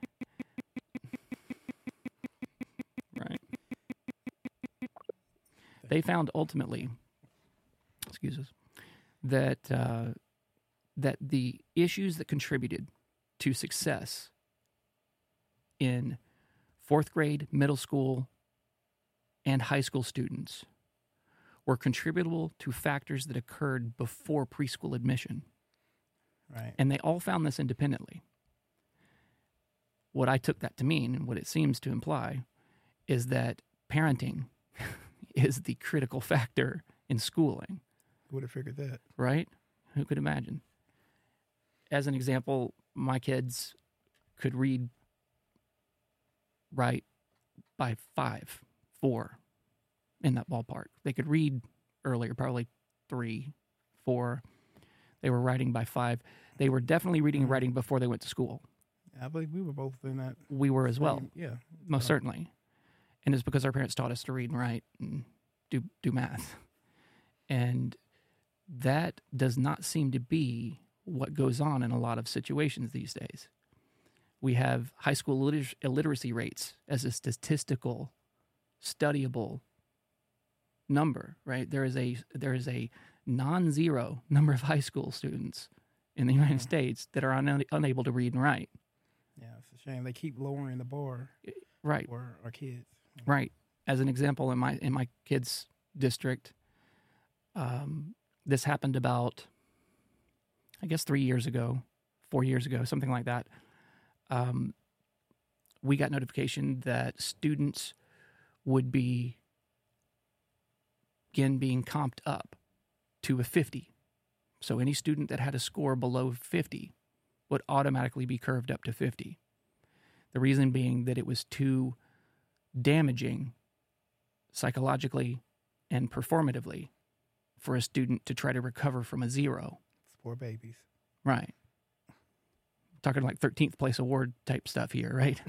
right. They found ultimately, excuse us, that uh, that the issues that contributed to success in fourth grade, middle school, and high school students were contributable to factors that occurred before preschool admission. Right. And they all found this independently. What I took that to mean, and what it seems to imply, is that parenting is the critical factor in schooling. Who would have figured that? Right? Who could imagine? As an example, my kids could read, write by five, four, in that ballpark. They could read earlier, probably three, four. They were writing by five. They were definitely reading and writing before they went to school. I believe we were both in that. We were as well. Yeah. Most Uh, certainly. And it's because our parents taught us to read and write and do do math. And that does not seem to be what goes on in a lot of situations these days. We have high school liter- illiteracy rates as a statistical, studyable number, right? There is a there is a non-zero number of high school students in the United Mhm. States that are un- unable to read and write. Yeah, it's a shame. They keep lowering the bar Right. for our kids. Right. As an example, in my in my kids' district, um, this happened about, I guess, three years ago, four years ago, something like that. Um, we got notification that students would be again being comped up to a fifty. So any student that had a score below fifty would automatically be curved up to fifty. The reason being that it was too damaging psychologically and performatively for a student to try to recover from a zero. It's poor babies. Right. Talking like thirteenth place award type stuff here, right?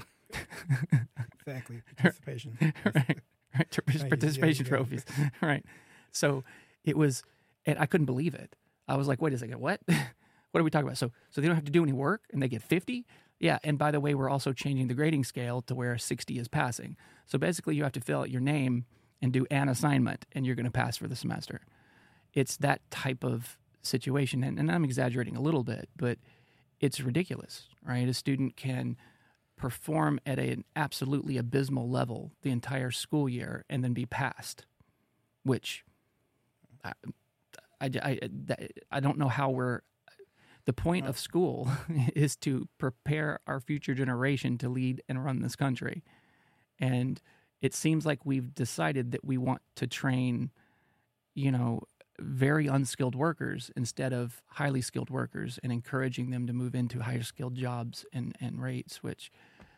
Exactly. Participation. right. Right. yeah, Participation yeah. trophies. Right. So it was, and I couldn't believe it. I was like, wait a second, what? What are we talking about? So, so they don't have to do any work and they get fifty? Yeah, and by the way, we're also changing the grading scale to where sixty is passing. So basically you have to fill out your name and do an assignment and you're going to pass for the semester. It's that type of situation, and, and I'm exaggerating a little bit, but it's ridiculous, right? A student can perform at an absolutely abysmal level the entire school year and then be passed, which I, I, I, I don't know how we're... The point of school is to prepare our future generation to lead and run this country. And it seems like we've decided that we want to train, you know, very unskilled workers instead of highly skilled workers, and encouraging them to move into higher skilled jobs and, and rates, which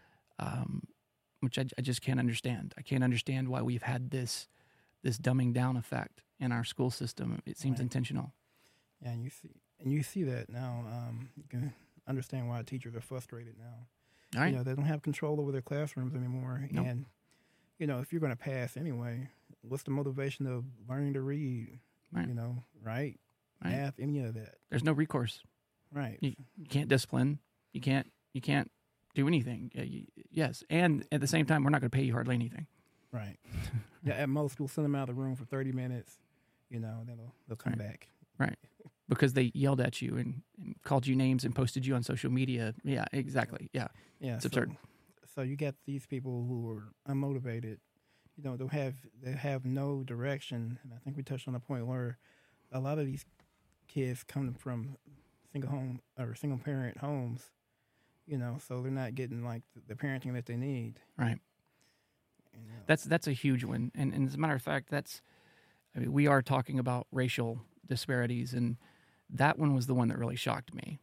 um, which I, I just can't understand. I can't understand why we've had this this dumbing down effect in our school system. It seems Right. intentional. Yeah, and you see, and you see that now. Um, you can understand why teachers are frustrated now. All right. You know, they don't have control over their classrooms anymore. Nope. And, you know, if you're going to pass anyway, what's the motivation of learning to read? Right. You know, right? Right. Math, any of that. There's no recourse. Right. You, you can't discipline. You can't. You can't do anything. Yeah, you, yes, and at the same time, we're not going to pay you hardly anything. Right. Yeah, at most, we'll send them out of the room for thirty minutes, you know, then they'll, they'll come Right. back. Right. Because they yelled at you and, and called you names and posted you on social media. Yeah, exactly. Yeah. Yeah, It's so, absurd. So you get these people who are unmotivated. You know, they have they have no direction, and I think we touched on a point where a lot of these kids come from single home or single parent homes. You know, so they're not getting like the parenting that they need. Right. You know. That's that's a huge one. And, and as a matter of fact, that's, I mean, we are talking about racial disparities, and that one was the one that really shocked me.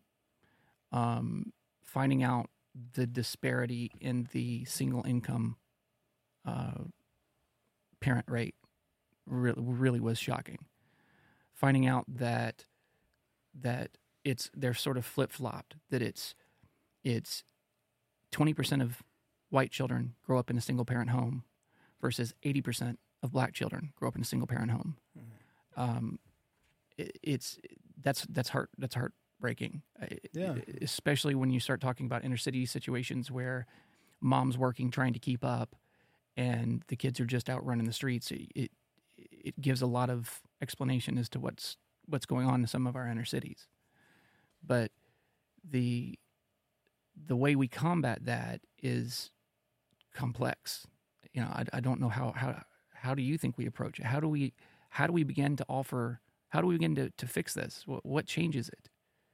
Um, finding out the disparity in the single income uh, parent rate really, really was shocking. Finding out that that it's they're sort of flip flopped. That it's it's twenty percent of white children grow up in a single parent home versus eighty percent of black children grow up in a single parent home. Mm-hmm. Um, it, it's that's that's heart that's heartbreaking. Yeah. Especially when you start talking about inner city situations where mom's working trying to keep up, and the kids are just out running the streets. It it, it gives a lot of explanation as to what's what's going on in some of our inner cities. But the the way we combat that is complex. You know, I, I don't know how, how how do you think we approach it? How do we how do we begin to offer? How do we begin to, to fix this? What, what changes it?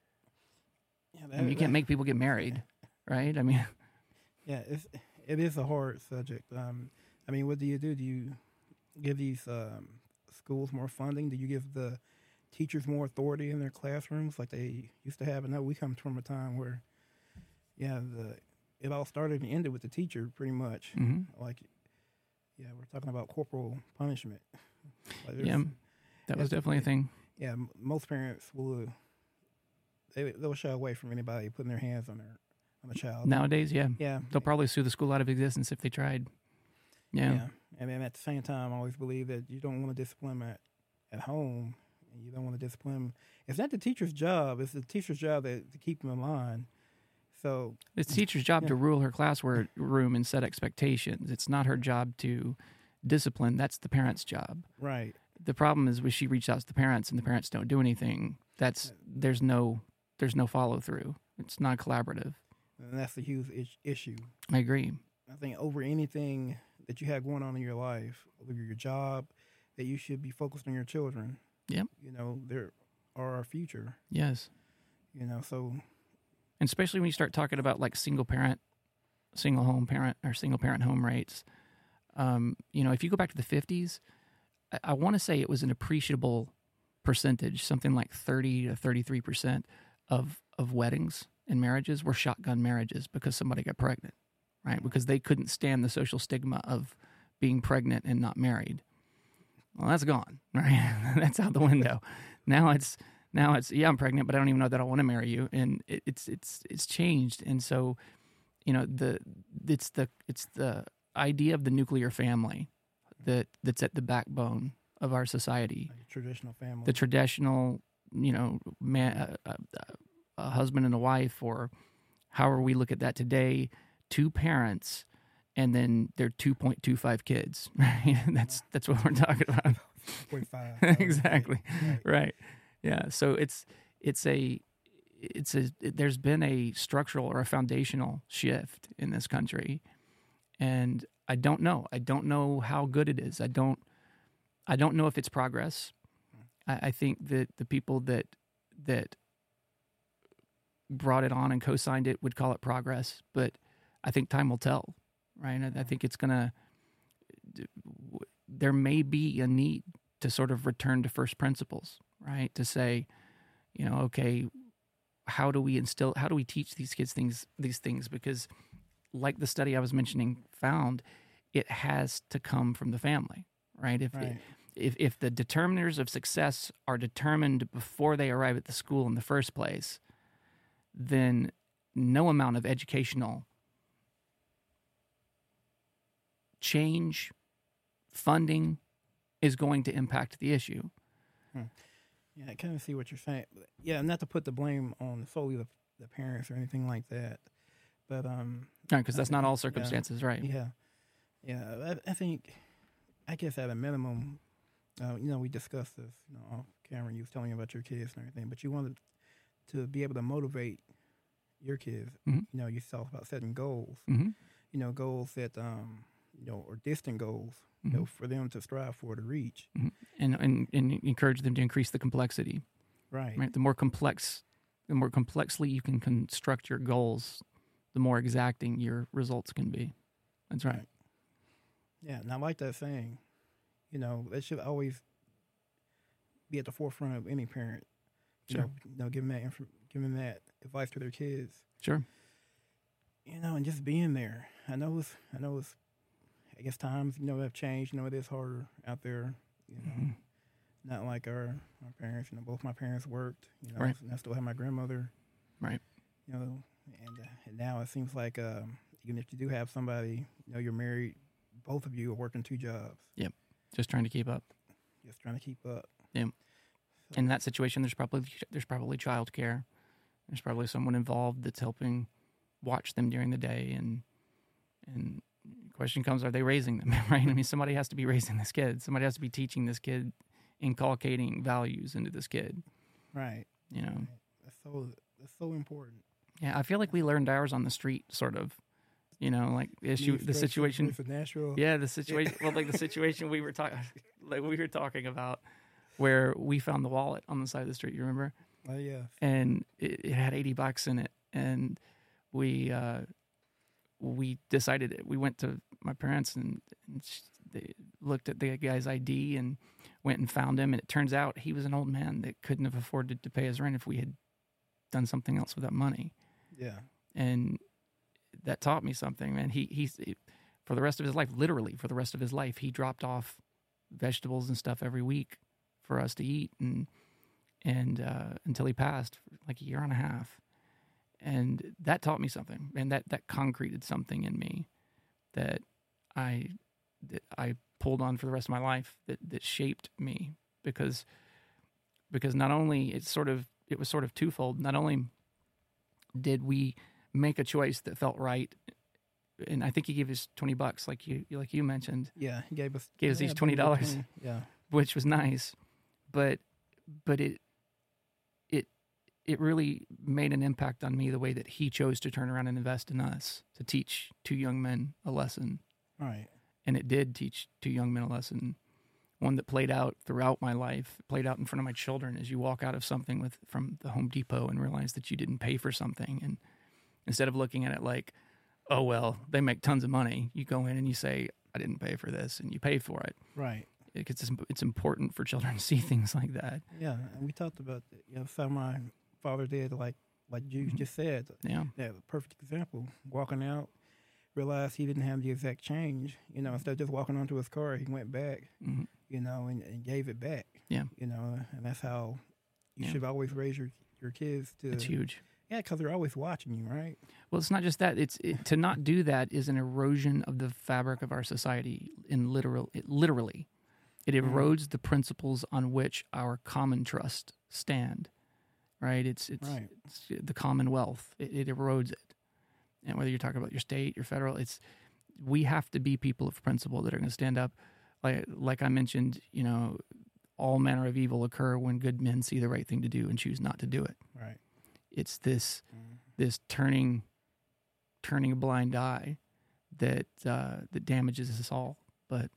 Yeah, that, I mean, you can't make people get married, right? I mean, yeah, it's it is a hard subject. Um, I mean, what do you do? Do you give these um, schools more funding? Do you give the teachers more authority in their classrooms like they used to have? I know we come from a time where, yeah, the it all started and ended with the teacher pretty much. mm-hmm. Like, yeah, we're talking about corporal punishment. Like Yeah, that was definitely a thing. Yeah, m- most parents will they they'll shy away from anybody putting their hands on their on a child Nowadays. Yeah, Yeah, they'll probably sue the school out of existence if they tried. Yeah, yeah. And then at the same time, I always believe that you don't want to discipline them at at home, and you don't want to discipline them. It's not the teacher's job; it's the teacher's job that, to keep them in line. So it's the teacher's job yeah. to rule her classroom and set expectations. It's not her job to discipline. That's the parent's job. right, The problem is when she reaches out to the parents and the parents don't do anything. That's there's no there's no follow through. It's not collaborative. and that's the huge is- issue. I agree. I think over anything that you have going on in your life, over your job, that you should be focused on your children. Yep. You know, they are our future. Yes. You know, so And especially when you start talking about like single parent, single home parent or single parent home rates. Um, you know, if you go back to the fifties, I, I want to say it was an appreciable percentage, something like thirty to thirty-three percent of, of weddings and marriages were shotgun marriages because somebody got pregnant, right? Because they couldn't stand the social stigma of being pregnant and not married. Well, that's gone, right? That's out the window. Now it's now it's yeah, I'm pregnant, but I don't even know that I want to marry you, and it, it's it's it's changed. And so, you know, the it's the it's the idea of the nuclear family that that's at the backbone of our society. like a traditional family. The traditional, you know, man, a, a, a husband and a wife, or however we look at that today, two parents. And then they're two point two five kids, right? That's that's what we're talking about. point five Exactly. Right. Right. Yeah. So it's it's a it's a it, there's been a structural or a foundational shift in this country, and I don't know. I don't know how good it is. I don't I don't know if it's progress. I, I think that the people that that brought it on and co-signed it would call it progress, but I think time will tell. Right. I, I think it's going to, there may be a need to sort of return to first principles, right? To say, you know, okay, how do we instill, how do we teach these kids things, these things? Because like the study I was mentioning found, it has to come from the family, right? If, Right. if, if the determiners of success are determined before they arrive at the school in the first place, then no amount of educational change, funding is going to impact the issue. Hmm. Yeah, I kind of see what you're saying. Yeah, not to put the blame on solely the, the parents or anything like that, but um, Right, because that's I- not all yeah. circumstances, right? Yeah, yeah. I, I think, I guess at a minimum, uh, you know, we discussed this. You know, Cameron, you was telling me about your kids and everything, but you wanted to be able to motivate your kids. Mhm. You know, you talked about setting goals. Mm-hmm. You know, goals that um, you know, or distant goals. You Mm-hmm. know, for them to strive for to reach. Mm-hmm. And, and and encourage them to increase the complexity. Right. Right. The more complex, the more complexly you can construct your goals, the more exacting your results can be. That's right. Right. Yeah, and I like that saying. You know, it should always be at the forefront of any parent. You Sure. know, you know, giving that inf- giving that advice to their kids. Sure. You know, and just being there. I know it's. I know it's. I guess times you know have changed. You know, it is harder out there. You know, Mhm. not like our our parents. You know, both my parents worked. You know, Right. and I still have my grandmother. Right. You know, and, uh, and now it seems like um, even if you do have somebody, you know, you're married, both of you are working two jobs, Just trying to keep up. just trying to keep up. Yeah. So, In that situation, there's probably there's probably childcare. There's probably someone involved that's helping watch them during the day, and and the question comes: are they raising them? Right? I mean, somebody has to be raising this kid. Somebody has to be teaching this kid inculcating values into this kid. Right. You know, Right. That's so that's so important. yeah, I feel like we learned ours on the street, sort of. You know, like the issue, Being the stretched situation. with the natural. Yeah, the situation. Well, like the situation we were talking, like we were talking about, where we found the wallet on the side of the street. You remember? Oh yeah. And it, it had eighty bucks in it, and we uh, we decided it. We went to my parents, and, and sh- they looked at the guy's I D and went and found him. And it turns out he was an old man that couldn't have afforded to pay his rent if we had done something else with that money. Yeah. And that taught me something, man. He he's for the rest of his life, literally for the rest of his life, he dropped off vegetables and stuff every week for us to eat, and and uh, until he passed, for like a year and a half. And that taught me something, and that that concreted something in me that I that I pulled on for the rest of my life, that that shaped me, because because not only it's sort of it was sort of twofold. Not only did we make a choice that felt right, and I think he gave us twenty bucks, like you like you mentioned, Yeah. He gave us gave us yeah, each twenty dollars, twenty, Yeah. which was nice, but but it it it really made an impact on me, the way that he chose to turn around and invest in us, to teach two young men a lesson. Right. And it did teach two young men a lesson, one that played out throughout my life, played out in front of my children, as you walk out of something with from the Home Depot and realize that you didn't pay for something. And instead of looking at it like, oh, well, they make tons of money, you go in and you say, I didn't pay for this, and you pay for it. Right. It's, it's important for children to see things like that. Yeah. And we talked about that. You know, some my father did, like like you Mhm. just said. Yeah. Yeah. Perfect example. Walking out, realized he didn't have the exact change. You know, instead of just walking onto his car, he went back. hmm You know, and, and gave it back. Yeah. You know, and that's how you Yeah. should always raise your your kids to. It's huge. Yeah, because they're always watching you, right? Well, it's not just that. It's it, to not do that is an erosion of the fabric of our society. In literal, it, literally, it Mhm. erodes the principles on which our common trust stand. Right? It's it's, Right. it's the commonwealth. It, it erodes it. And whether you're talking about your state, your federal, it's we have to be people of principle that are going to stand up. Like like I mentioned, you know, all manner of evil occur when good men see the right thing to do and choose not to do it. Right. It's this Mhm. this turning turning a blind eye that uh, that damages us all. But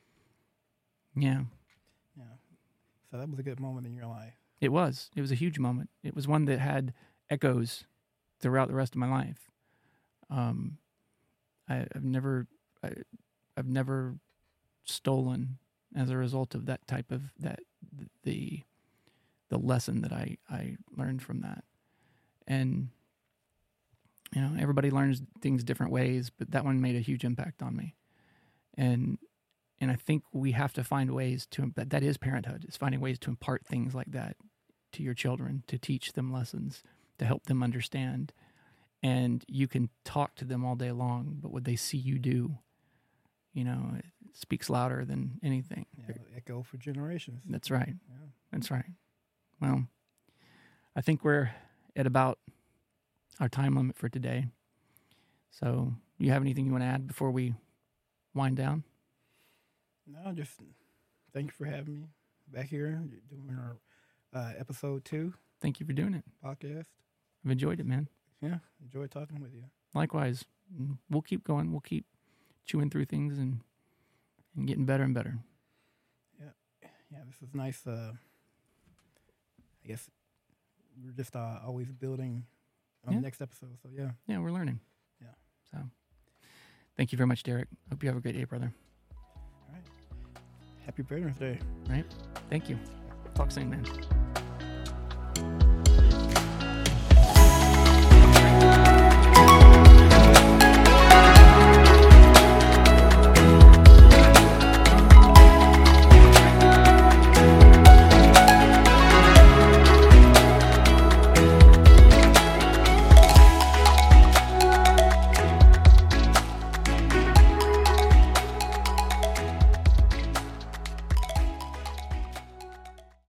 yeah, Yeah. So that was a good moment in your life. it was. It was a huge moment. It was one that had echoes throughout the rest of my life. Um, I, I've never, I, I've never stolen as a result of that type of that the the lesson that I I learned from that. And you know, everybody learns things different ways, but that one made a huge impact on me. And and I think we have to find ways to that, that is parenthood, is finding ways to impart things like that to your children, to teach them lessons, to help them understand. And you can talk to them all day long, but what they see you do, you know, it speaks louder than anything. Yeah, echo for generations. That's right. Yeah. That's right. Well, I think we're at about our time limit for today. So, you have anything you want to add before we wind down? No, just thank you for having me back here doing our uh, episode two Thank you for doing it. podcast. I've enjoyed it, man. Yeah, enjoy talking with you. Likewise. We'll keep going. We'll keep chewing through things and and getting better and better. Yeah, this is nice. Uh, I guess we're just uh, always building on Yeah. the next episode. So yeah, Yeah, we're learning. Yeah. So, thank you very much, Derek. Hope you have a great day, brother. all right. Happy Veterans Day. Thank you. Talk soon, man.